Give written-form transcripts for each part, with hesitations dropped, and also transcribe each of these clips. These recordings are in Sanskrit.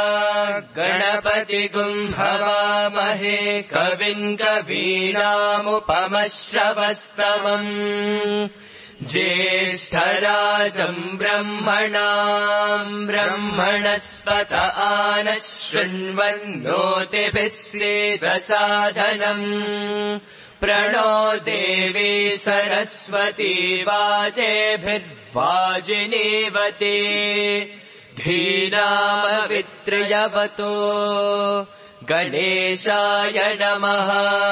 गणपतिगुं हवामहे कविं कवीनामुपमश्रवस्तमम् ज्येष्ठराजम् ब्रह्मणाम् ब्रह्मणस्पत आनः शृण्वन्नोतिभिः सेदसादनम् प्रणो देवी सरस्वती वाजेभिर्वाजिनीवती धीनामवित्रयवतो गणेशाय नमः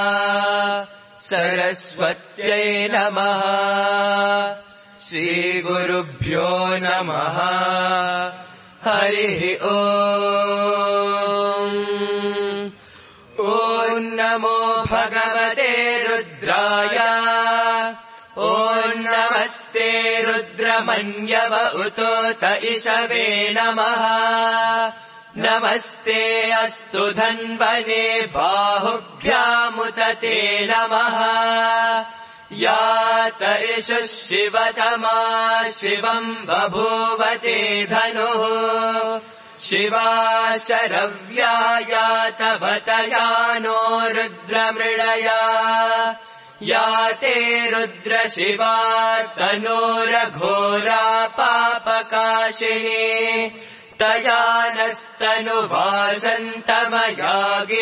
सरस्वत्यै नमः श्रीगुरुभ्यो नमः हरिः ओम् ॐ नमो भगवते रुद्राय ॐ नमस्ते रुद्रमन्यव उतोत इषवे नमः नमस्ते अस्तु धन्वने बाहुभ्यामुत ते नमः यात इषुः शिवतमा शिवम् बभूवते धनुः शिवा शरव्या यातवतया नो रुद्रमृडया याते रुद्रशिवा तनोरघोरा पापकाशिनी तया नस्तनुवासन्तमया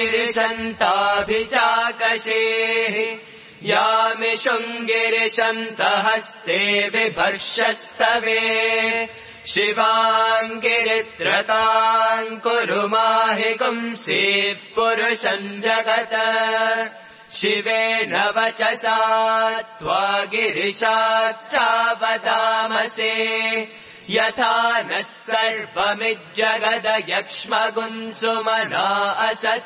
गिरिशन्ताभिचाकशेः यामिषुङ्गिरिशन्तहस्ते बिभर्षस्तवे शिवाम् गिरित्रताम् कुरु माहिपुंसीः पुरुषम् जगत शिवेन वचसा त्वा गिरिशाच्चावदामसे यथा नः सर्वमिज्जगदयक्ष्मगुंसुमना असत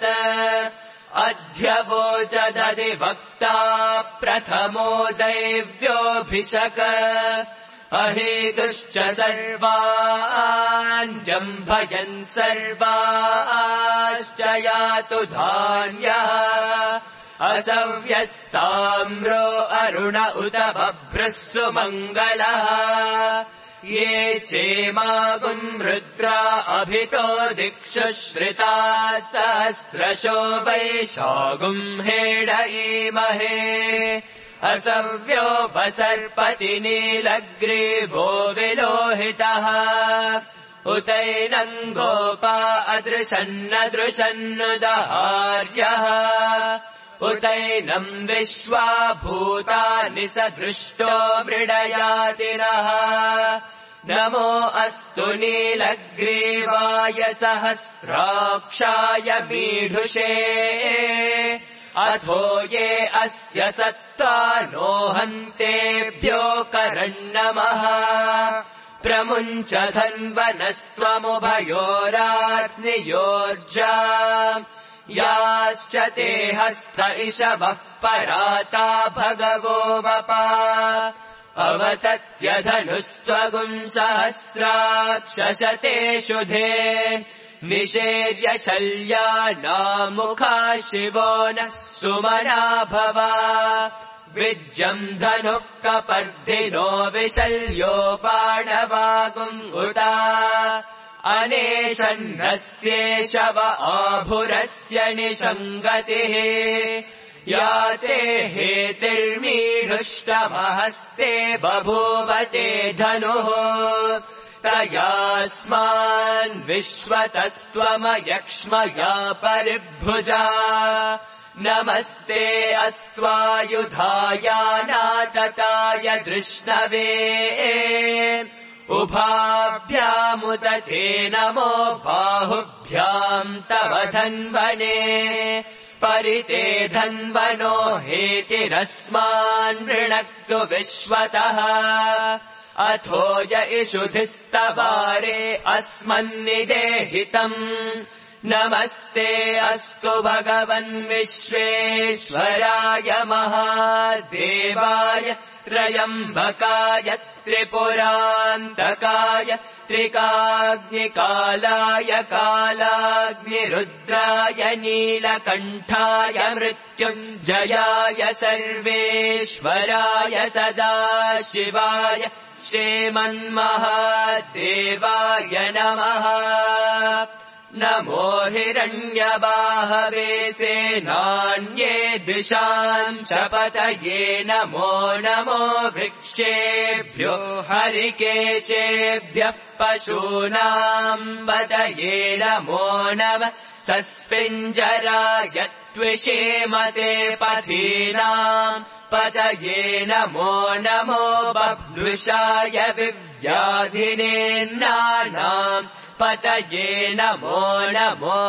अध्यवोचदधिवक्ता प्रथमो दैव्योऽभिषक अहेतुश्च सर्वान् जम्भयन् सर्वाश्च यातु धान्यः असव्यस्ताम्रो अरुण उत बभ्रः सुमङ्गलः ये चेमागुम् रुद्रा अभितो दिक्षु श्रिता सहस्रशो वैशागुम् हेडयीमहे असव्योपसर्पति नीलग्रीवो विलोहितः उतैनम् गोपा अदृशन्नदृशन्नुदहार्यः उतैनम् विश्वा भूतानि स दृष्टो मृडयातिनः नमो अस्तु नीलग्रीवाय सहस्राक्षाय मीढुषे अथो ये अस्य सत्त्वा नो हन्तेभ्यो करन्नमः प्रमुञ्च धन्वनस्त्वमुभयोराग्नियोर्जा याश्च ते हस्त इषवः पराता भगवो वपा अवतत्यधनुस्त्वगुम् सहस्राक्षशते शुधे निषेर्य शल्यानामुखा शिवो नः सुमना भवा विज्जम् धनुः कपर्धिनो विशल्यो बाणवागुम् उता अनेशन्नस्येषव आभुरस्य निषङ्गतिः याते हेतिर्मीढुष्टमहस्ते बभूवते धनुः तयास्मान् विश्वतस्त्वमयक्ष्मया परिभुजा नमस्ते अस्त्वायुधायानातताय दृष्णवे उभाभ्यामुदते नमो बाहुभ्याम् तव धन्वने परिते धन्वनो हेतिरस्मान् ऋणक्तु विश्वतः अथो य इषुधिस्तवारे अस्मन्निदेहितम् नमस्ते अस्तु भगवन् विश्वेश्वराय महादेवाय त्रयम्बकाय त्रिपुरान्तकाय त्रिकाग्निकालाय कालाग्निरुद्राय नीलकण्ठाय मृत्युञ्जयाय सर्वेश्वराय सदाशिवाय श्रीमन्महादेवाय नमः नमो हिरण्यबाहवे सेनान्ये दिशाम् च पतये नमो नमो वृक्षेभ्यो हरिकेशेभ्यः पशूनाम् पतये नमो नमः सस्पिञ्जराय त्विषेमते पथीनाम् पतये नमो नमो बभ्रुषाय विव्याधिनेन्नानाम् पतये नमो नमो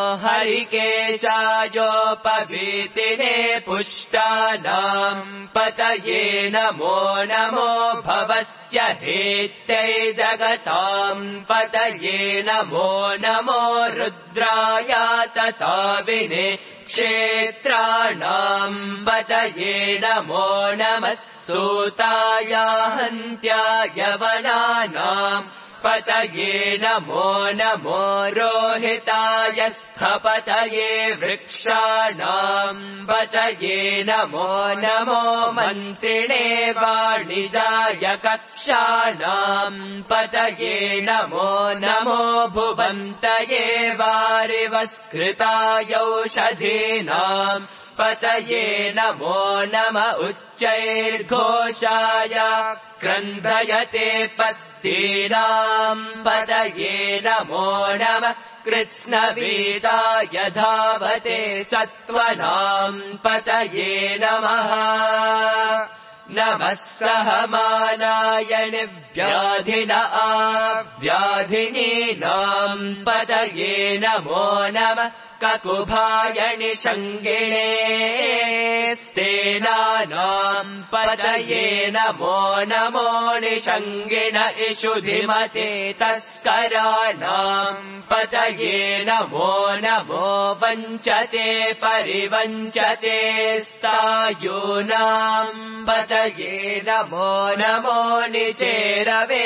हरिकेशायोपवीतिने पुष्टानाम् पतये नमो नमो भवस्य हेत्यै जगताम् पतये नमो नमो रुद्राय तताविने क्षेत्राणाम् पतये नमो नमः सूताय हन्त्याय वनानाम् पतये नमो नमो रोहिताय स्थपतये वृक्षाणाम् पतये नमो नमो मन्त्रिणे वाणिजाय कक्षाणाम् पतये नमो नमो भुवन्तये वारिवस्कृताय औषधीनाम् पतये नमो नम उच्चैर्घोषाय क्रन्दयते पत्तीनाम् पतये नमो नमः कृत्स्नवीताय धावते सत्त्वनाम् पतये नमः नमः सहमानाय निव्याधिन आव्याधिनीनाम् पतये नमो नमः ककुभाय निषङ्गिणे स्तेनानाम् पतये नमो नमो निषङ्गिण इषुधिमते तस्कराणाम् पतये नमो नमो वञ्चते परिवञ्चते स्तायूनाम् पतये नमो नमो निचेरवे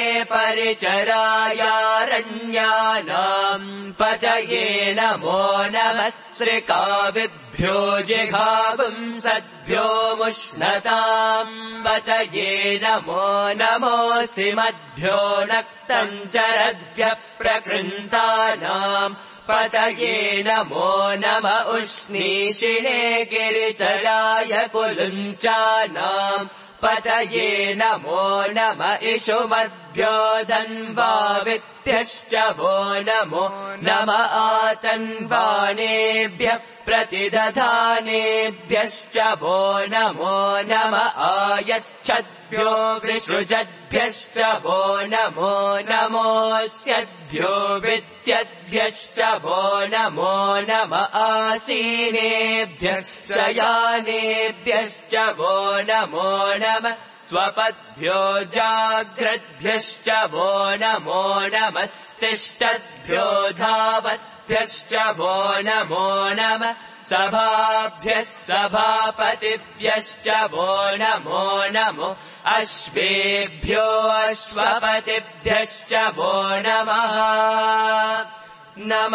परिचरायारण्यानाम् पतये नमो नमस्त्रिकाविभ्यो जिघागुंसद्भ्यो मुष्णताम् पतये नमो नमोऽसि मद्भ्यो नक्तम् चरद्भ्यः प्रकृन्तानाम् पतये नमो नम उष्णीषिणे गिरिचराय कुलुञ्चानाम् पतये नमो नम इषुमद्भ्यो धन्वावित्यश्च वो नमो नम आतन्वानेभ्यः प्रतिदधानेभ्यश्च वो नमो नम आयच्छद्भ्यो वृषृजद्भ्यश्च वो नमो नमोऽस्यद्भ्यो विद्यद्भ्यश्च वो नमो नम आसीनेभ्यश्च यानेभ्यश्च वो नमो नम स्वपद्भ्यो जाग्रद्भ्यश्च वो नमो नमस्तिष्ठद्भ्यो धावद्भ्यश्च वो नमो नम सभाभ्यः सभापतिभ्यश्च वो नमो नमो अश्वेभ्यो अश्वपतिभ्यश्च वो नमः नम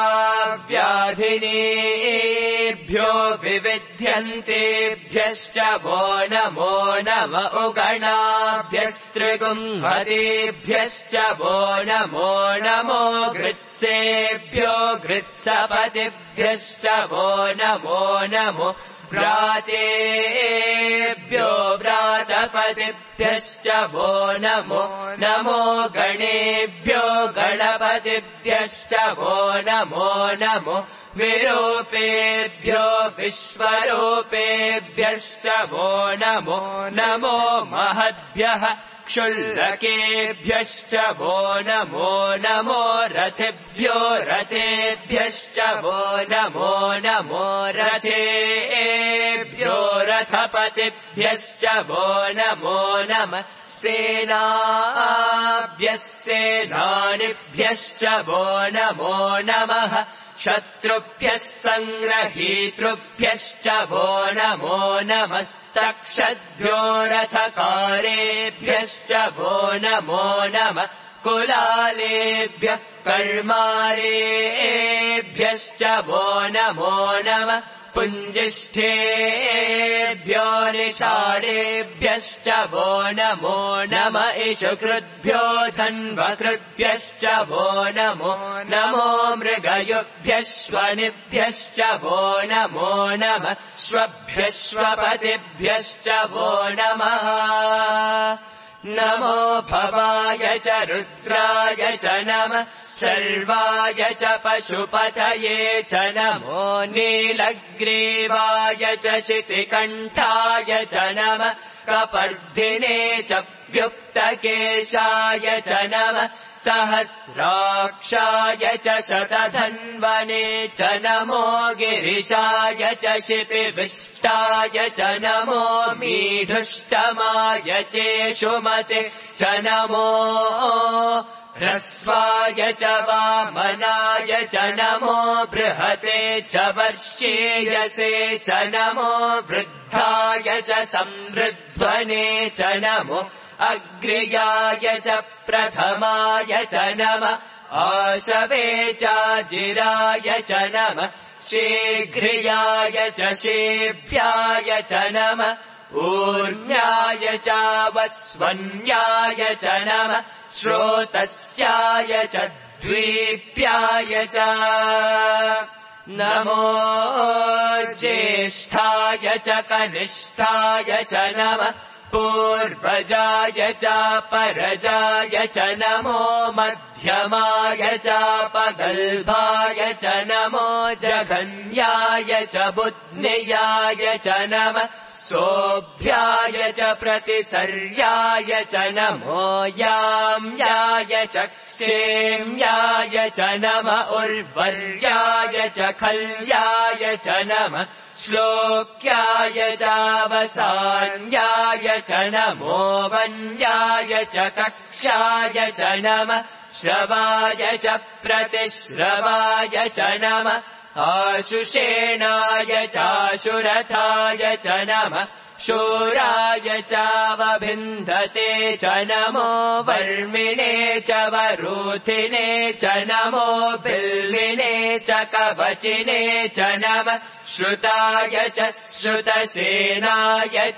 आव्याधिनेभ्यो विविध्यन्तेभ्यश्च वो नमो नम उगणाभ्यस्त्रिगुंहतेभ्यश्च वो नमो नमो गृत्सेभ्यो गृत्सपतिभ्यश्च वो नमो नमो व्रातेभ्यो व्रातपतिभ्यश्च वो नमो नमो गणेभ्यो गणपतिभ्यश्च वो नमो नमो विरूपेभ्यो विश्वरूपेभ्यश्च वो नमो नमो महद्भ्यः क्षुल्लकेभ्यश्च वो नमो नमो रथेभ्यो रथेभ्यश्च वो नमो नमो रथेभ्यो रथपतिभ्यश्च वो नमो नमः सेनाभ्यः सेनानिभ्यश्च वो नमो नमः शत्रुभ्यः सङ्ग्रहीतृभ्यश्च वो नमो नमस्तक्षद्भ्यो रथकारेभ्यश्च वो नमो नमः कुलालेभ्यः कर्मारेभ्यश्च वो नमो नमः पुञ्जिष्ठेभ्यो निषाडेभ्यश्च वो नमो नम इषुकृद्भ्यो धन्वकृद्भ्यश्च वो नमो नमो मृगयुभ्यश्वनिभ्यश्च वो नमो नम श्वभ्यश्वपतिभ्यश्च वो नमः नमो भवाय च रुद्राय च नमः शर्वाय च पशुपतये च नमो नीलग्रीवाय च शितिकण्ठाय च नमः कपर्दिने च व्युक्तकेशाय च नमः सहस्राक्षाय च शतधन्वने च नमो गिरिशाय च शितिविष्टाय च नमो मीढुष्टमाय चेषुमते च नमो ह्रस्वाय च वामनाय च नमो बृहते च वर्षेयसे च नमो वृद्धाय च संवृध्वने च नमो अग्र्याय च प्रथमाय च नमः आशवे चाजिराय च नमः शीघ्र्याय च शेभ्याय च नमः ऊर्ण्याय चावस्वन्याय च नमः श्रोतस्याय च द्वीप्याय च नमो ज्येष्ठाय च कनिष्ठाय च नमः पूर्वजाय च परजाय च नमो मध्यमाय च पगल्भाय च नमो जघन्याय च बुध्नियाय च नमः सोऽभ्याय च प्रतिसर्याय च नमो याम्याय च क्षेम्याय च नमः उर्वर्याय च खल्याय च नमः श्लोक्याय चावसान्याय च नमो वन्याय च कक्षाय च नमः श्रवाय च प्रतिश्रवाय च नमः आशुषेणाय चाशुरथाय च नमः शूराय चावभिन्धते च नमो वर्मिणे च वरूथिने च नमो बिल्विने च कवचिने च नमः श्रुताय च श्रुतसेनाय च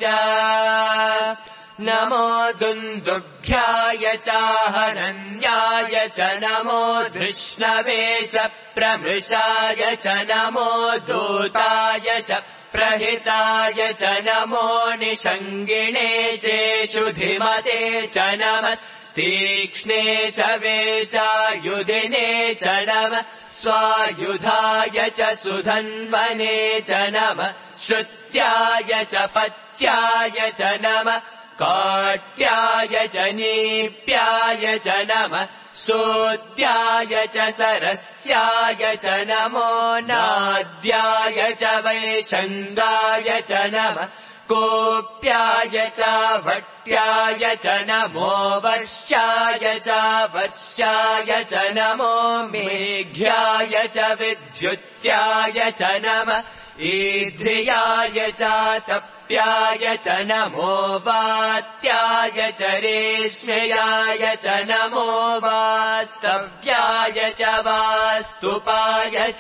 नमो दुन्दुभ्याय चाहनन्याय च नमो धृष्णवे च प्रमृषाय च नमो दूताय च प्रहिताय च नमो निषङ्गिणे चेषुधिमते च नमः तीक्ष्णे च वेचायुधिने च नमः स्वायुधाय च सुधन्वने च नमः श्रुत्याय च पत्याय च नमः काट्याय च नीप्याय च नमः सोद्याय च सरस्याय च नमो नाद्याय च वैशङ्गाय च नमः कोप्याय च भट्याय च नमो वर्ष्याय च वर्ष्याय च नमो मेघ्याय च विद्युत्याय च नमः ईध्रियाय च तप्याय च नमो वात्याय च रेष्मयाय च नमो वात्सव्याय च वास्तुपाय च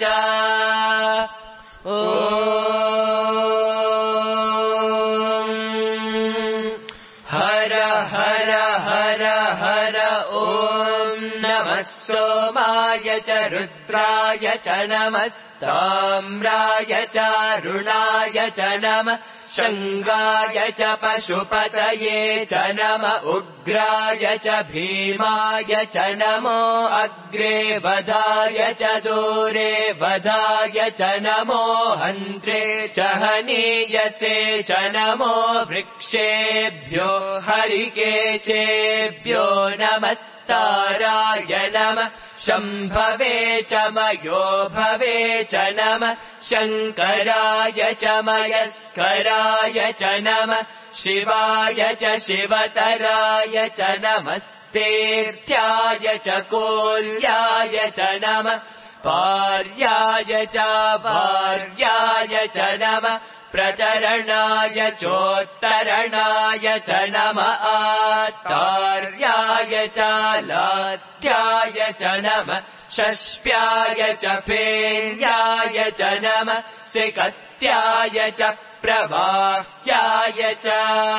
हर हर हर हर ॐ नमः सोमाय च रुद्राय च नमः ताम्राय च अरुणाय च नमः शङ्गाय च पशुपतये च नमः उग्राय च भीमाय च नमो अग्रे वधाय च दूरे वधाय च नमो हन्त्रे च हनीयसे च नमो वृक्षेभ्यो हरिकेशेभ्यो नमस्ताराय नमः शम्भवे च मयो भवे च नमः शङ्कराय च मयस्कराय च नमः शिवाय च शिवतराय च नमस्तेऽर्थ्याय च कोल्याय च नमः पार्याय च भार्याय च नमः प्रतरणाय चोत्तरणाय च नमः आतार्याय च लाध्याय च नमः षष्प्याय च फेन्याय च नमः सिकत्याय च प्रवाह्याय च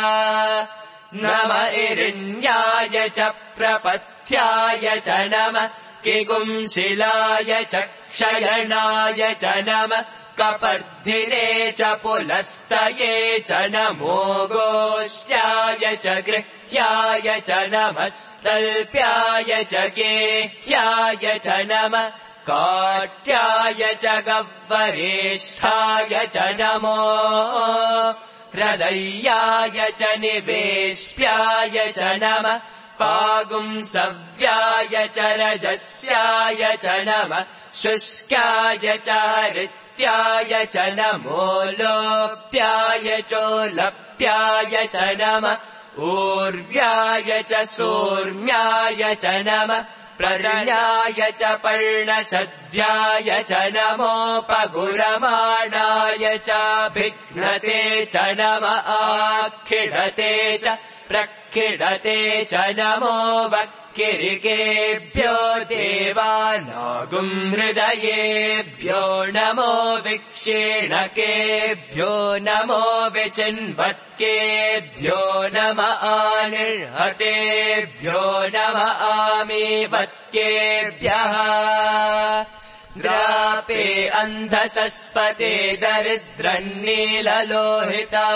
नम इरिण्याय च प्रपथ्याय च नमः किगुंशिलाय च क्षयणाय च नमः कपर्धिने च पुलस्तये च नमो गोष्ठ्याय च गृह्याय च नमः तल्प्याय च गेह्याय च नमः काट्याय च गह्वरेष्ठाय च नमो हृदयाय च निवेश्याय च नमः पागुंसव्याय च रजस्याय च नमः शुष्काय च हृत्याय च नमो लोप्याय चोलप्याय च नमः ऊर्व्याय च सोर्म्याय च नमः प्ररण्याय च पर्णशज्याय च नमोपगुरमाणाय च भिघ्नते च नमः आखिडते च प्रखिडते च नमो वक्किरिकेभ्यो देवानागुं हृदयेभ्यो नमो विक्षीणकेभ्यो नमो विचिन्वत्केभ्यो नमः आनिर्हतेभ्यो नमः आमीवत्केभ्यः द्रापे अन्धसस्पते दरिद्रन्नीललोहिता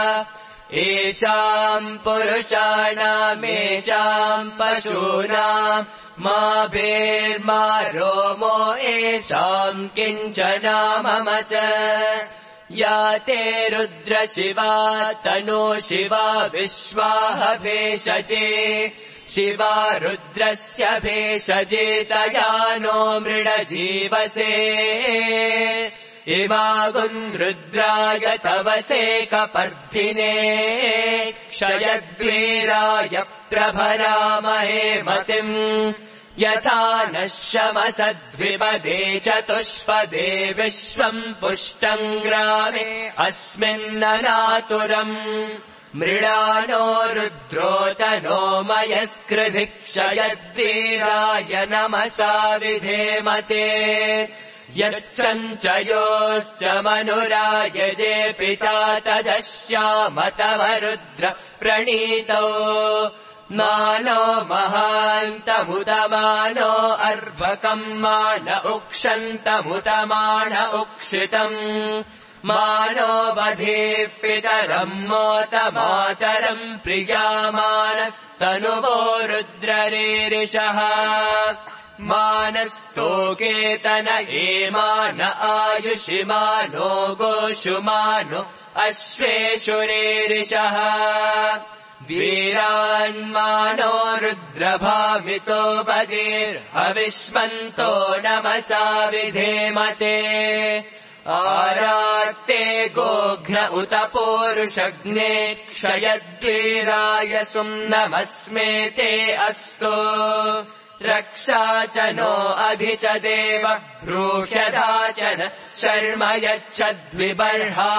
येषाम् पुरुषाणामेषाम् पशूनाम् मा भेर्मा रोमो येषाम् किञ्चनाममत या ते रुद्रशिवा तनो शिवा विश्वाह भेषजे शिवा रुद्रस्य भेषजे तया नो मृडजीवसे इमागुम् रुद्राय तवसे कपर्धिने क्षयद्वीराय प्रभरामहे मतिम् यथा नः शमसद्विपदे चतुष्पदे विश्वम् पुष्टम् ग्रामे अस्मिन्ननातुरम् मृडानो रुद्रोतनो मयस्कृधि क्षयद्वीराय नमसा विधेमते यश्चञ्चयोश्च मनुरायजे पिता तदश्यामतव रुद्र प्रणीतौ मानो महान्तमुदमानो अर्भकम् मान उक्षन्तमुदमान उक्षितम् मानो वधेः पितरम् मोतमातरम् प्रियामानस्तनुवो रुद्ररेरिषः मानस्तोकेतन एमान आयुषिमानो गोषुमानो अश्वेषुरेरिषः वीरान्मानो रुद्रभामितो बधिर्हविष्मन्तो नमसा विधेमते आरात्ते गोघ्न उत पोरुषग्ने क्षयद्वीराय सुम्नमस्मे ते अस्तु रक्षा च नो अधि च देव ब्रूह्यदाचन शर्म यच्छद्विबर्हा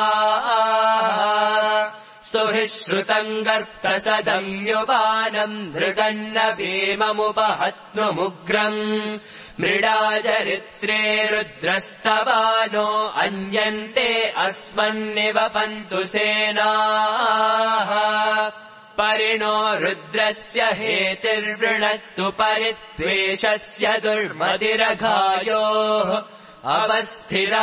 स्तुभिः श्रुतम् गर्तसदम् युवानम् नृगन्न भीममुपहत्नुमुग्रम् मृडाचरित्रे रुद्रस्तवानो अन्यन्ते अस्मन्निवपन्तु सेनाः परिणो रुद्रस्य हेतिर्वृणक्तु परित्वेषस्य दुर्मदिरघायोः अवस्थिरा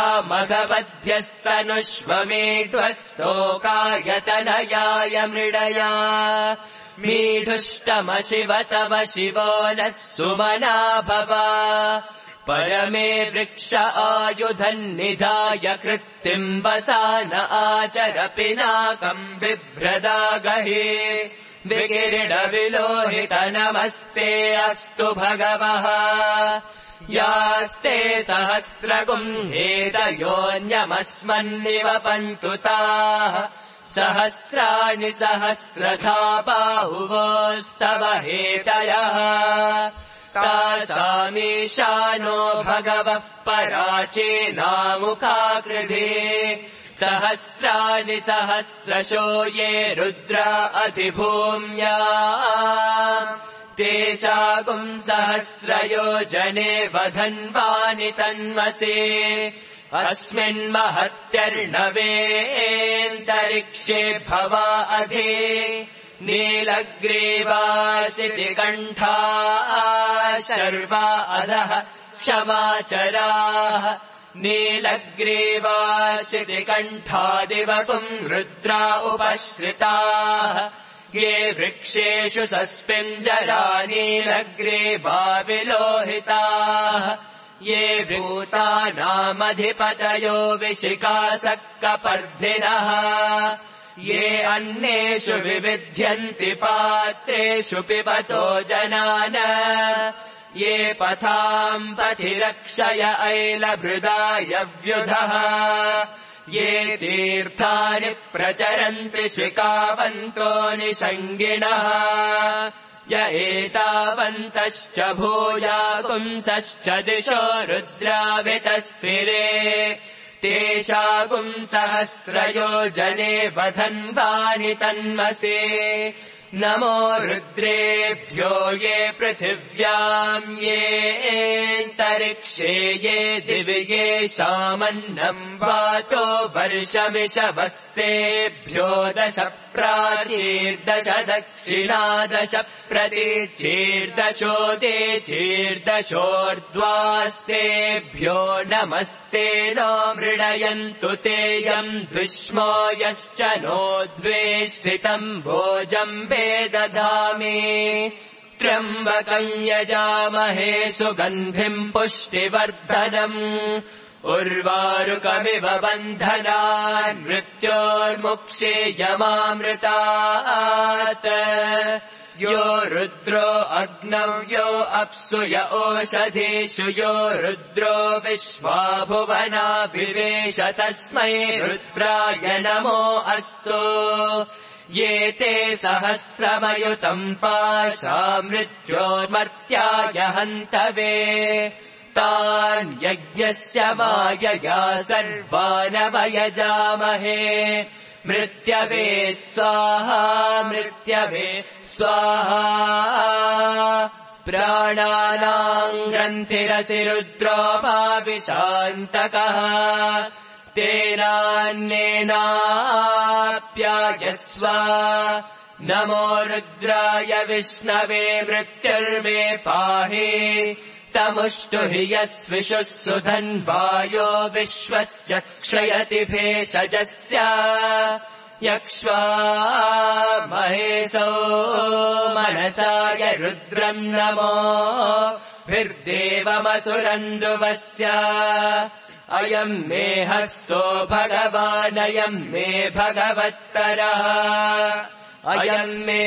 मघवध्यस्तनुष्वमेढ्वस्तोकायतनयाय मृडया मीढुष्टमशिव तव शिवो नः सुमना भव परमे वृक्ष आयुधन्निधाय कृत्तिम् वसान आचर पिनाकम् बिभ्रदागहे विकिरीडविलोहित नमस्ते अस्तु भगवः यास्ते सहस्रगुम्हेतयोऽन्यमस्मन्निवपन्तु ताः सहस्राणि सहस्रधा बाहुवोस्तव हेतयः तासामीशानो भगवः पराचेनामुखाकृधे सहस्राणि सहस्रशो ये रुद्रा अधिभूम्या तेषागुम् सहस्रयोजने वधन्वानि तन्मसे अस्मिन्महत्यर्णवेऽन्तरिक्षे भवा अधि नीलग्रीवाशितिकण्ठा शर्वा अधः क्षमाचराः नीलग्रीवाशितिकण्ठादिवकुम् रुद्रा उपश्रिताः ये वृक्षेषु सस्पिञ्जरा नीलग्रीवा विलोहिताः ये भूतानामधिपतयो विशिखासक्कपर्धिनः ये अन्येषु विविध्यन्ति पात्रेषु पिबतो जनान ये पथाम् पथिरक्षय ऐलभृदायव्युधः ये तीर्थानि प्रचरन्ति शिखावन्तो निषङ्गिणः य एतावन्तश्च भूयागुंसश्च दिशो रुद्रावितस्थिरे तेषागुंसहस्रयोजने वधन्वानि तन्मसे नमो रुद्रेभ्यो ये पृथिव्याम् येऽन्तरिक्षे ये दिवि येषामन्नम् वातो वर्षमिषवस्तेभ्यो 10 प्राचीर्दश दक्षिणादश प्रतीचीर्दशोऽतेचीर्दशोर्ध्वास्तेभ्यो नमस्ते नो मृडयन्तु तेऽयम् दुष्मो यश्च नो द्वेष्टितम् भोजम् दधामि त्र्यम्बकम् यजामहे सुगन्धिम् पुष्टिवर्धनम् उर्वारुकमिव बन्धनान् मृत्योर्मुक्षेयमामृतात् यो रुद्रो अग्नौ यो अप्सु य ओषधीषु यो रुद्रो विश्वा भुवनाभिवेश तस्मै रुद्राय नमो अस्तु ये ते सहस्रमयुतम् पाशा मृत्योर्मर्त्याय हन्तवे तान् यज्ञस्य मायया सर्वानवयजामहे मृत्यवे स्वाहा मृत्यवे स्वाहा प्राणानाम् ग्रन्थिरसि रुद्रोमाविशान्तकः तेनान्येनाप्यायस्व नमो रुद्राय विष्णवे मृत्युर्मे पाहि तमुष्टु हि यस्विषुः सुधन्वायो विश्वस्य क्षयति भेषजस्य यक्ष्वा महेशो मनसाय रुद्रम् नमो भिर्देवमसुरन्दुवस्य अयम् मे हस्तो भगवानयम् मे भगवत्तरः अयम् मे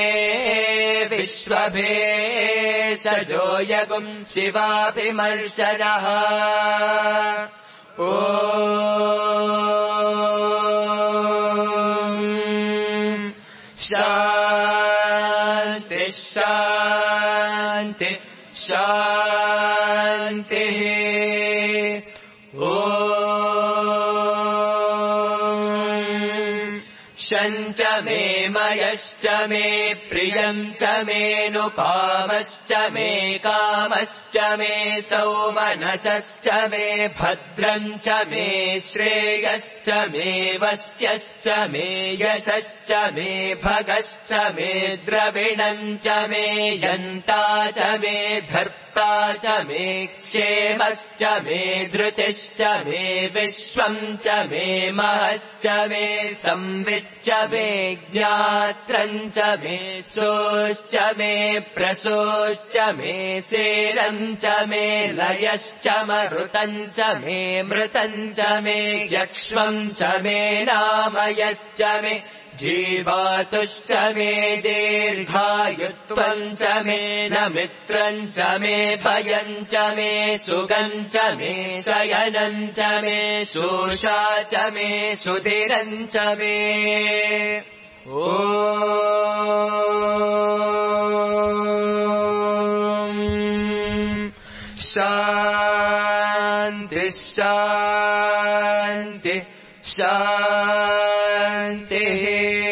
विश्वभेषजो यगुम् शिवाभिमर्शनः ॐ शान्ति शान्ति शान्तिः शञ्च मे मयश्च मे प्रियम् च मेऽनुकामश्च मे कामश्च मे सौमनसश्च मे भद्रम् च मे श्रेयश्च मे वस्यश्च मे यशश्च मे भगश्च मे द्रविणम् च मे यन्ता च मे धर्ता च मे क्षेमश्च मे धृतिश्च मे विश्वम् च मे महश्च मे संवित् च मे ज्ञात्रम् च मे सोश्च मे प्रसोश्च मे सेरम् च मे लयश्च मरुतम् च मे मृतम् च मे यक्ष्मम् च मे नामयश्च मे जीवातुश्च मे दीर्घायुत्वम् च मे न मित्रम् च मे भयम् च मे सुगम् च मे शयनम् च मे शोषा च मे सुधिरम् च मे ॐ शान्ति शान्ति शान्तिः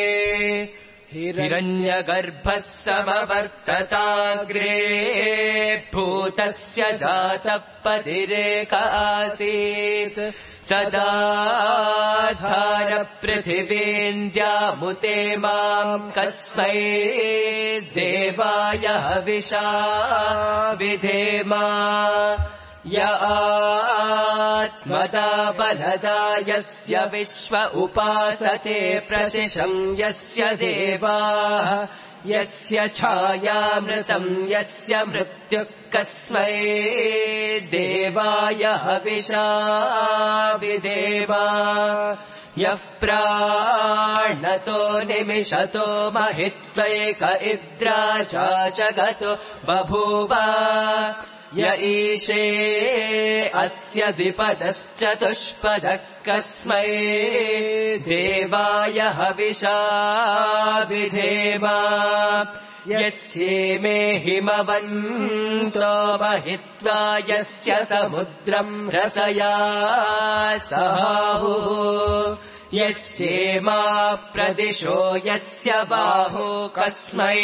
हिरण्यगर्भः समवर्तताग्रे भूतस्य जातः पतिरेक आसीत् सदाधारपृथिवीन्द्यामुते माम् कस्मै देवाय हविषा विधेम य आत्मदा बलदा यस्य विश्व उपासते प्रशिशं यस्य देवाः यस्य छायामृतम् यस्य मृत्युः कस्मै देवाय हविषा विधेम यः प्राणतो निमिषतो महित्वैक इद्रा जगतो बभूव य ईशे अस्य द्विपदश्चतुष्पदः कस्मै देवाय हविषा विधेम यस्येमे हिमवन्तो महित्वा यस्य समुद्रम् रसया सहाहुः यस्येमा प्रदिशो यस्य बाहो कस्मै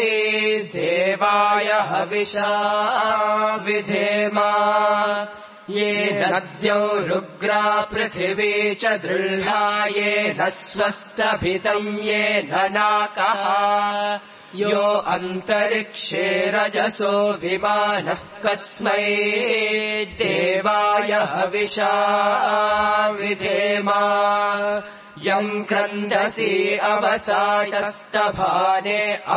देवाय हविषा विधेम ये नद्यो रुग्रा पृथिवी च दृढा ये न स्वस्तभितम् ये नाकः यो अन्तरिक्षे रजसो विमानः कस्मै देवाय हविषा विधेम यम् क्रन्दसि अवसायस्तभाने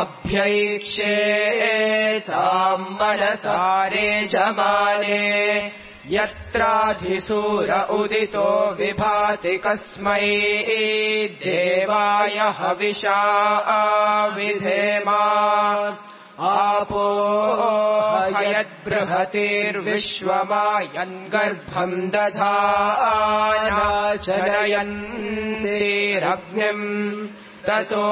अभ्यैक्षेताम् मनसारे जमाने यत्राधिसूर उदितो विभाति कस्मै देवाय हविषा विधेम आपो हयद्बृहतिर्विश्वमायन् गर्भम् दधाना जनयन्तिरग्निम् ततो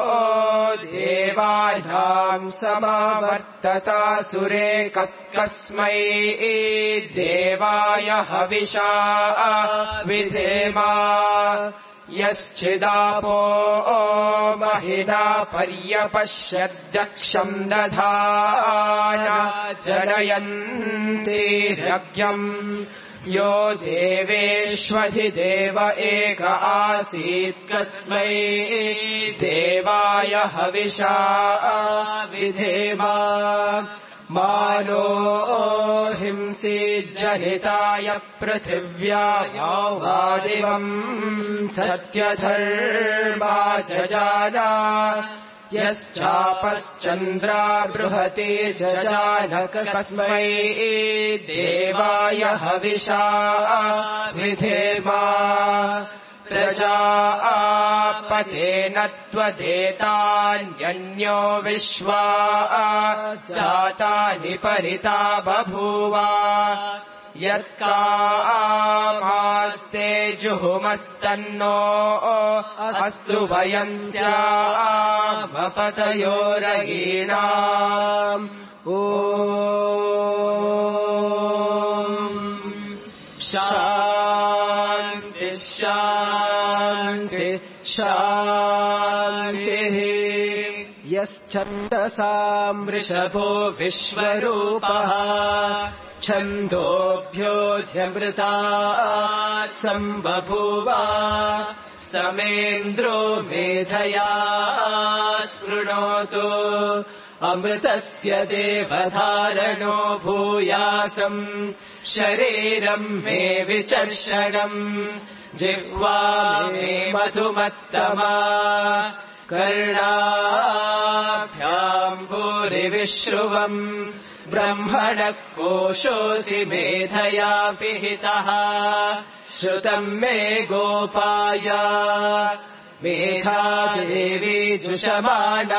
देवानाम् समावर्ततासुरे कस्मै देवाय हविषा विधेम यश्चिदापो महिना पर्यपश्यद्दक्षम् दधाना जनयन्तिरग्निम् यो देवेष्वधिदेव एक आसीत् कस्मै देवाय हविषा विधेम मानो हिंसीज्जनिताय पृथिव्या वादिवम् सत्यधर्मा जजाना यश्चापश्चन्द्रा बृहति जजान कस्मै देवाय हविषा विधेम प्रजापतेन त्वदेतान्यन्यो विश्वा जातानि परिता बभूव यत्कामास्ते जुहुमस्तन्नो अस्तु वयम् स्यामपतयोरयीणाम् ॐ शान्ति शान्ति शान्तिः यश्छन्दसाम् वृषभो विश्वरूपः छन्दोभ्योऽध्यमृतात् सम्बभूव समेन्द्रो मेधया स्पृणोतु अमृतस्य देवधारणो भूयासम् शरीरम् मे विचर्षणम् जिह्वा मे मधुमत्तमा कर्णाभ्याम् भूरिविश्रुवम् ब्रह्मणः कोशोऽसि मेधया पिहितः श्रुतम् मे गोपाय मेधा देवी जुषमाना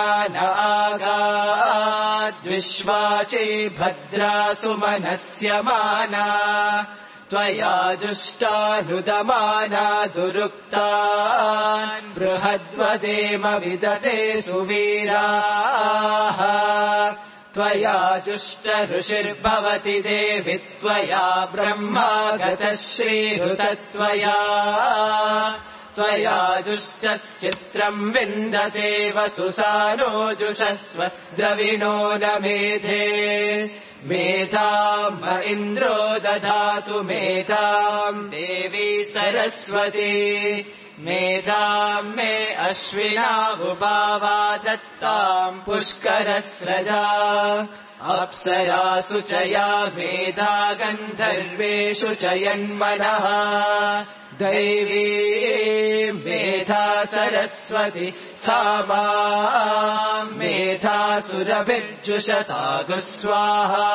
नागाद्विश्वाची भद्रा सुमनस्यमाना त्वया जुष्टानुदमाना दुरुक्तान् बृहद्वदेम विदते सुवीराः त्वया जुष्ट ऋषिर्भवति देवि त्वया ब्रह्मा गतः श्रीहृतत्वया त्वया जुष्टश्चित्रम् विन्दते वसुसानो जुषस्व द्रविणो न मेधे मेधाम् इन्द्रो दधातु मेधाम् देवी सरस्वती मेधाम् मे अश्विना उपावा दत्ताम् पुष्करस्रजा अप्सरासु च या मेधा गन्धर्वेषु च यन्मनः दैवी मेधा सरस्वती सा माम् मेधासुरभिर्जुषतागु स्वाहा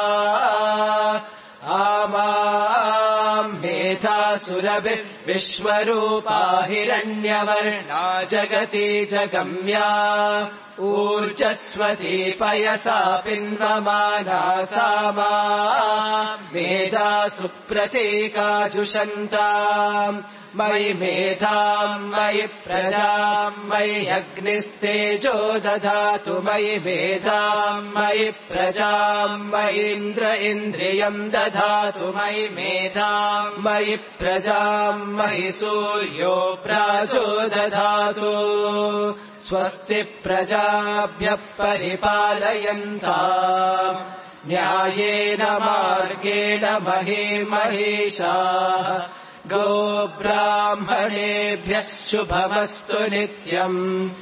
आमाम् मेधासुरभिर्विश्वरूपा हिरण्यवर्णा जगति जगम्या ऊर्जस्वती पयसा पिन्वमाना सा माम् मेधासु प्रतीकाजुषन्ताम् मयि मेधाम् मयि प्रजाम् मयि अग्निस्तेजो दधातु मयि मेधाम् मयि प्रजाम् मयि इन्द्र इन्द्रियम् दधातु मयि मेधाम् मयि प्रजाम् मयि सूर्यो प्राजो दधातु स्वस्ति प्रजाभ्यः परिपालयन्ताम् न्यायेन मार्गेण महीषाः गोब्राह्मणेभ्यः शुभमस्तु नित्यम्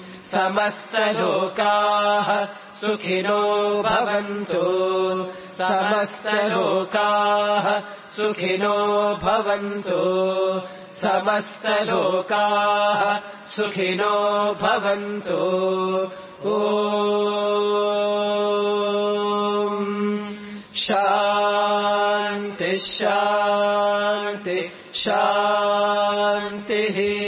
समस्तलोकाः सुखिनो भवन्तु समस्तलोकाः सुखिनो भवन्तु समस्तलोकाः सुखिनो भवन्तु ॐ शान्ति शान्ति शान्तिः